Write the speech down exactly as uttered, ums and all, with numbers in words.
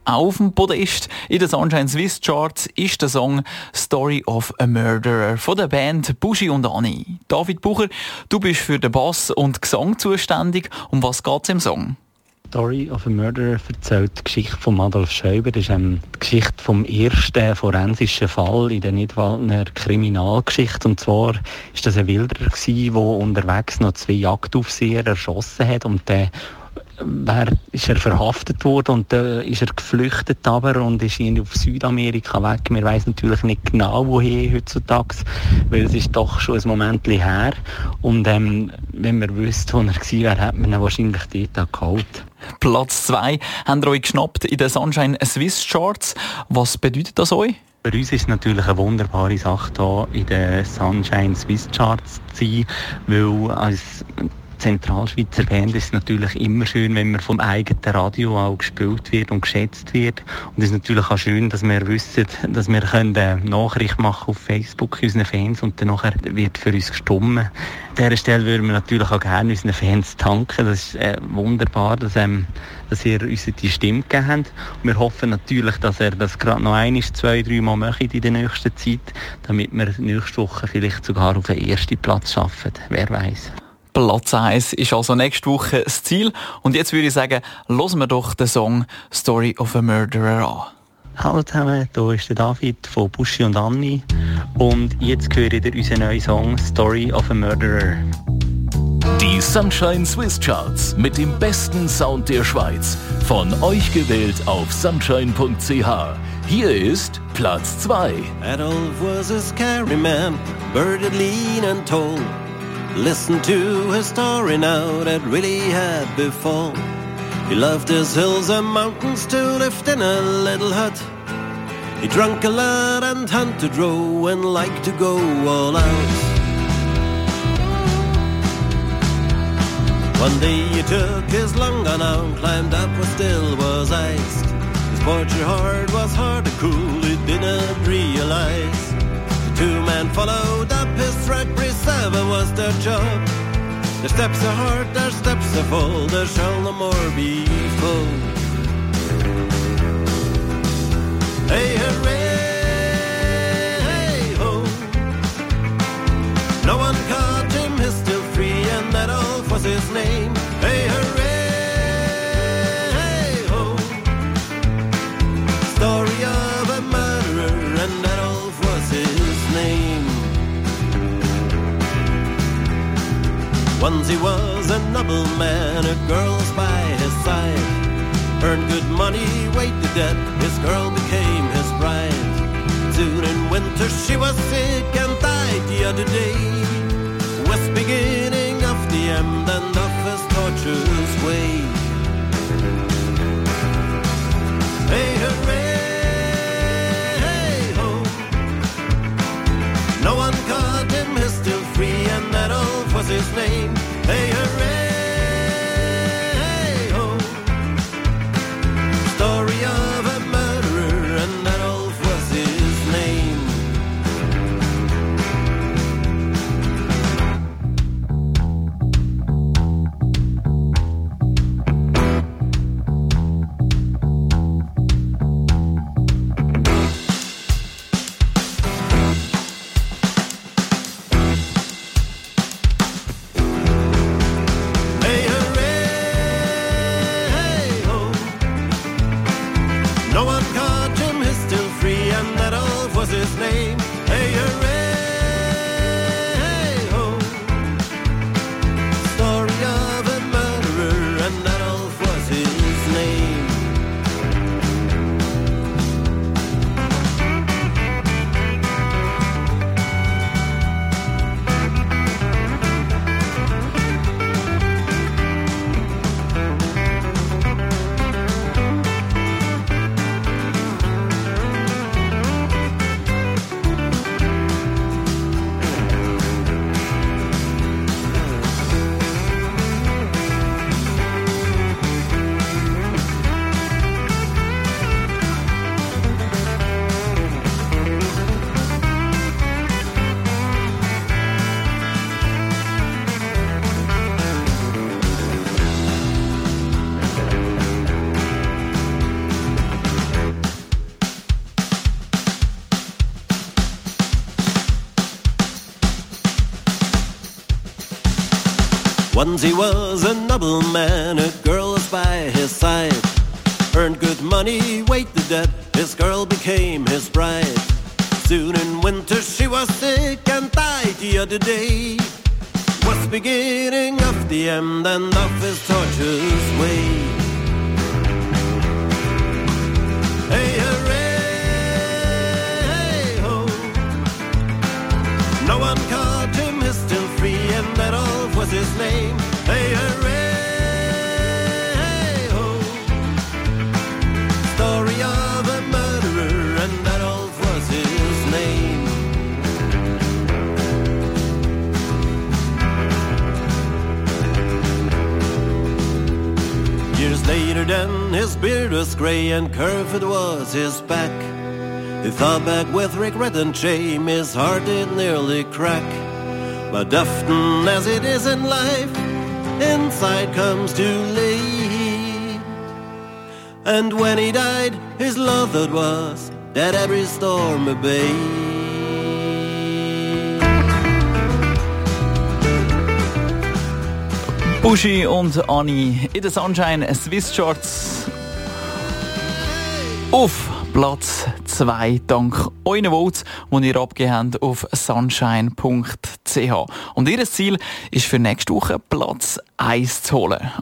Auch auf dem Podest in den Sunshine Swiss Charts ist der Song «Story of a Murderer» von der Band Buschi und Anni. David Bucher, du bist für den Bass und Gesang zuständig. Um was geht es im Song? «Story of a Murderer» erzählt die Geschichte von Adolf Schäuber. Das ist ähm, die Geschichte vom ersten forensischen Fall in der Nidwaldner Kriminalgeschichte. Und zwar war das ein Wilderer, der unterwegs noch zwei Jagdaufseher erschossen hat. Und der Wer ist er verhaftet worden und dann äh, ist er geflüchtet aber und ist irgendwie auf Südamerika weg. Wir weiss natürlich nicht genau, woher heutzutage, weil es ist doch schon ein Moment her. Und ähm, wenn wir wüssten, wo er war, hätte man ihn wahrscheinlich dort geholt. Platz zwei haben ihr euch geschnappt in den Sunshine Swiss Charts. Was bedeutet das euch? Für uns ist es natürlich eine wunderbare Sache, hier in den Sunshine Swiss Charts zu sein, weil als Zentralschweizer Band ist es natürlich immer schön, wenn man vom eigenen Radio auch gespielt wird und geschätzt wird. Und es ist natürlich auch schön, dass wir wissen, dass wir eine Nachricht machen auf Facebook unseren Fans und dann nachher wird für uns gestimmt. An dieser Stelle würden wir natürlich auch gerne unseren Fans danken. Das ist äh, wunderbar, dass, ähm, dass ihr uns die Stimme gegeben habt. Und wir hoffen natürlich, dass er das gerade noch ein, zwei, drei Mal macht in der nächsten Zeit, damit wir nächste Woche vielleicht sogar auf den ersten Platz schaffen. Wer weiß. Platz eins ist also nächste Woche das Ziel. Und jetzt würde ich sagen, hören wir doch den Song «Story of a Murderer» an. Hallo zusammen, hier ist der David von Buschi und Anni. Und jetzt hört ihr unseren neuen Song «Story of a Murderer». Die Sunshine Swiss Charts mit dem besten Sound der Schweiz. Von euch gewählt auf sunshine punkt c h. Hier ist Platz zwei. Adolf was a scary man, birded, lean and tall. Listen to his story now that really had befallen. He loved his hills and mountains to live in a little hut. He drank a lot and hunted row and liked to go all out. One day he took his long gun out, climbed up what still was iced. His poacher heart was hard to cool, he didn't realize. Two men followed up his track, preserver was their job. Their steps are hard, their steps are full, there shall no more be full. Hey, hooray, hey, ho. No one caught him, he's still free, and Adolf was his name. Hey, hooray, hey, ho. Story of a murderer, and Adolf was his name. Once he was a noble man, a girl's by his side. Earned good money, waited debt, his girl became his bride. Soon in winter she was sick and died the other day. Was beginning of the end and of his tortuous way. Hey, hooray, hey, ho. No one caught him, he's still free, and Adolf was his name. Hey, hooray, hey, ho. Story of a murderer, and Adolf was his name. Once he was a nobleman, a girl was by his side. Earned good money, weighed the debt, his girl became his bride. Soon in winter she was sick and died the other day. Was beginning of the end and of his tortuous way. Hey, hooray, hey, ho. No one caught him, he's still free, and Adolf was his name. Hey, hooray, hey, ho. Story of a murderer, and Adolf was his name. Years later then, his beard was grey and curved was his back. He thought back with regret and shame, his heart did nearly crack. But often as it is in life, insight comes too late. And when he died, his love thought was that every storm obeyed. Buschi und Anni in den Sunshine Swiss Charts auf Platz zwei, dank euren Votes, die ihr abgegeben habt auf sunshine punkt c h. Und ihr Ziel ist für nächste Woche Platz eins zu holen.